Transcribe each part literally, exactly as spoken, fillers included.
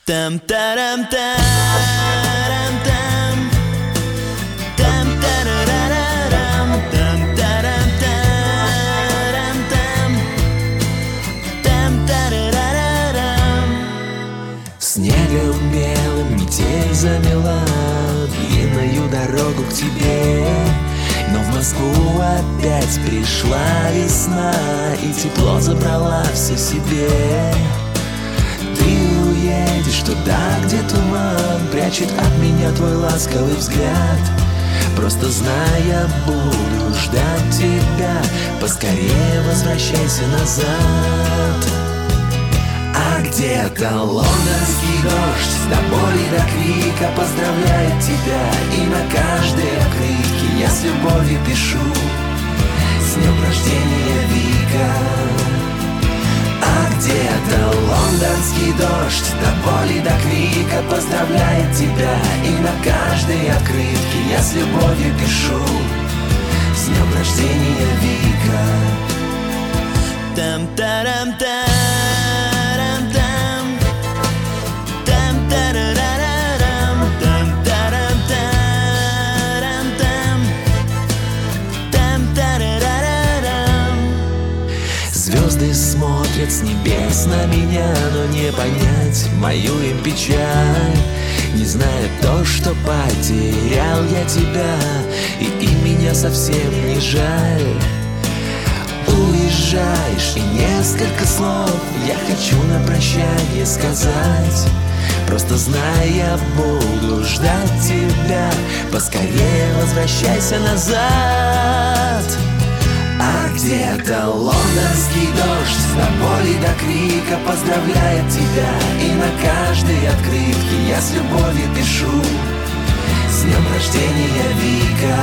Там тарам тарам там там тарарарам там тарам тарам там там тарарарам. Снегом белым метель замела длинную дорогу к тебе, но в Москву опять пришла весна и тепло забрала все себе. Ты уедешь туда, где туман прячет от меня твой ласковый взгляд. Просто знай, я буду ждать тебя, поскорее возвращайся назад. А где-то лондонский дождь до боли, до крика поздравляет тебя, и на каждой открытке я с любовью пишу: с днем рождения, Вика. А где-то лондонский дождь до боли, до крика поздравляет тебя, и на каждой открытке я с любовью пишу: с днем рождения, Вика. Там тарам тарам там там тарарарам там тарам тарам там там тарарарам. Звезды смотрят с небес на меня, но не понять мою им печаль. Не зная то, что потерял я тебя, и им меня совсем не жаль. Уезжаешь, и несколько слов я хочу на прощание сказать. Просто знай, я буду ждать тебя, поскорее возвращайся назад. А где-то лондонский дождь до боли, до крика поздравляет тебя, и на каждой открытке я с любовью пишу: с днем рождения, Вика.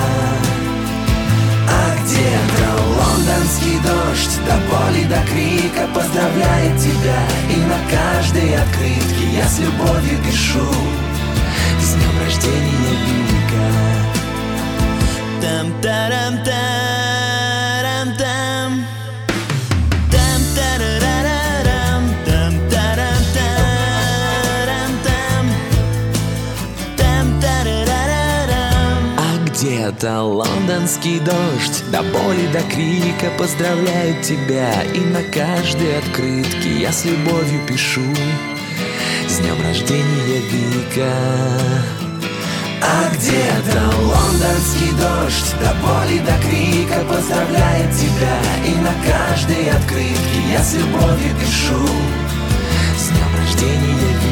А где-то лондонский дождь до боли, до крика поздравляет тебя, и на каждой открытке я с любовью пишу: с днем рождения, Вика. Там тарам тарам там там тарарарам там тарам тарам там там тарарарам. А где-то лондонский дождь до боли, до крика поздравляет тебя, и на каждой открытке я с любовью пишу: с днем рождения, Вика. А где-то лондонский дождь до боли, до крика поздравляет тебя, и на каждой открытке я с любовью пишу: с днем рождения, Вика.